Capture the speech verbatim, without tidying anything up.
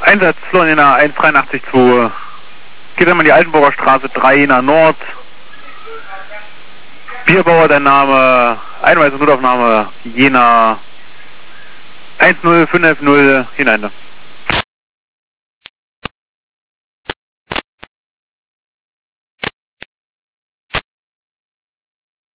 Einsatz Florina eins drei acht zwei. Geht einmal die Altenburger Straße drei Jena Nord. Bierbauer der Name, Einweisung Notaufnahme Jena eins null fünf null hinein.